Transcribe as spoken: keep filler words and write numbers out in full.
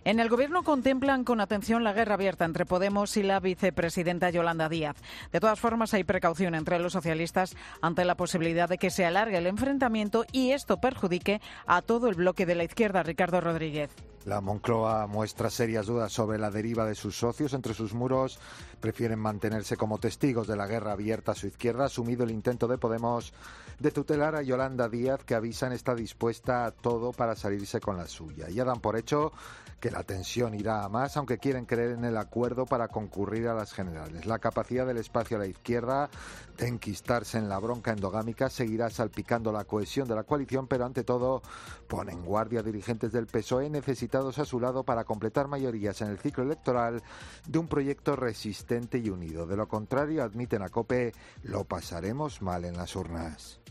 En el Gobierno contemplan con atención la guerra abierta entre Podemos y la vicepresidenta Yolanda Díaz. De todas formas, hay precaución entre los socialistas ante la posibilidad de que se alargue el enfrentamiento y esto perjudique a todo el bloque de la izquierda. Ricardo Rodríguez. La Moncloa muestra serias dudas sobre la deriva de sus socios. Entre sus muros prefieren mantenerse como testigos de la guerra abierta a su izquierda, asumido el intento de Podemos de tutelar a Yolanda Díaz, que avisan está dispuesta a todo para salirse con la suya. Ya dan por hecho que la tensión irá a más, aunque quieren creer en el acuerdo para concurrir a las generales. La capacidad del espacio a la izquierda de enquistarse en la bronca endogámica seguirá salpicando la cohesión de la coalición, pero ante todo ponen guardia dirigentes del P S O E necesitados a su lado para completar mayorías en el ciclo electoral de un proyecto resistente y unido. De lo contrario, admiten a COPE, lo pasaremos mal en las urnas.